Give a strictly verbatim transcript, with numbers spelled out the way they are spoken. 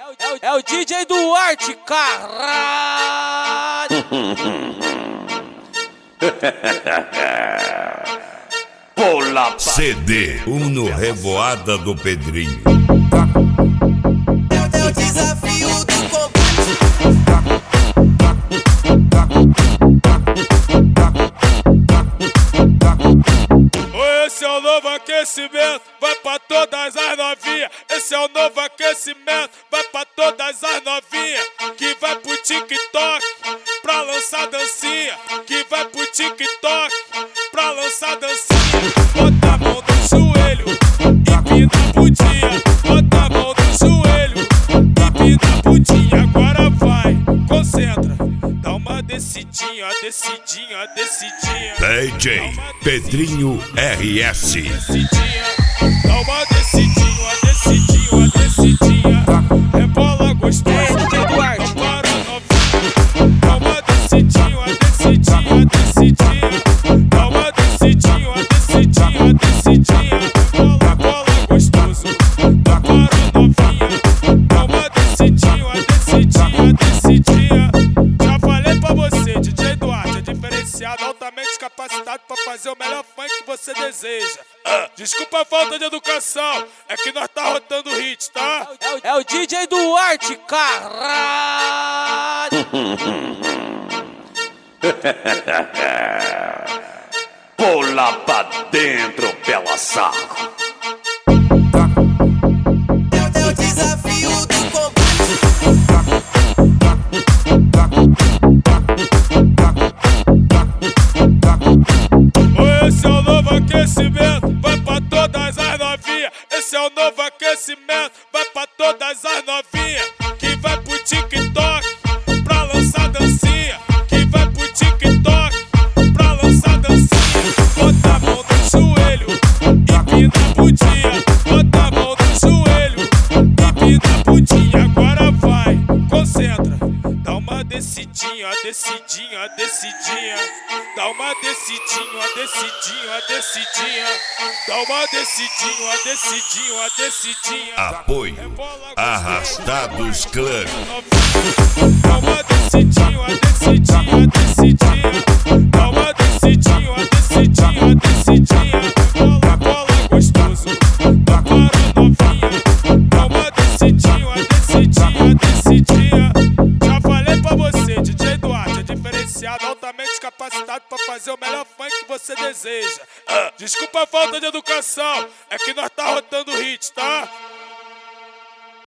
É o, é o D J Duarte, caralho! Pula C D Uno Revoada do Pedrinho. É o desafio do combate. Esse é o novo aquecimento, vai pra todas as novinhas. Esse é o novo aquecimento, vai pra todas as novinhas. Que vai pro TikTok pra lançar dancinha. Que vai pro TikTok pra lançar dancinha. Bota a mão no joelho e pina a bundinha. Bota a mão no joelho e pina a bundinha. Agora vai, concentra, dá uma descidinha, descidinha, descidinha. D J Pedrinho R S. Descidinha, dá uma descidinha, uma descidinha, uma descidinha. Rebola gostoso, É, D J Duarte. para novinha. Dá uma descidinha, uma descidinha, uma descidinha. Dá uma descidinha, uma descidinha, uma descidinha. Rebola, bola gostoso, para novinha. Dá uma descidinha, uma descidinha, uma descidinha. Já falei pra você, D J Duarte é diferenciado, altamente capacitado pra fazer o melhor funk que você deseja. Ah, desculpa a falta de educação, é que nós tá rotando hit, tá? É o, é o D J Duarte, caralho! Pula pra dentro, pela saco. É o desafio do combate. Esse é o novo aquecimento, vai pra todas as novinhas. Esse é o novo aquecimento, vai pra todas as novinhas. Que vai pro TikTok pra lançar dancinha. Que vai pro TikTok pra lançar dancinha. Bota a mão no joelho e pina a bundinha. Bota a mão no joelho e pina a bundinha. Agora vai, concentra, dá uma descidinha, descidinha, descidinha. Dá uma descidinha, uma descidinha, uma descidinha. Dá uma descidinha, uma descidinha, uma descidinha. Apoio Arrastados Clã. Dá uma descidinha, uma descidinha, uma descidinha. Dá uma descidinha, uma descidinha, uma descidinha. Bola, bola gostoso, para novinha. Dá uma descidinha, uma descidinha, uma descidinha. Já falei pra você, D J Duarte é diferenciado, altamente capacitado pra fazer o melhor funk que você deseja. Ah, desculpa a falta de educação, é que nós tá rotando hit, tá?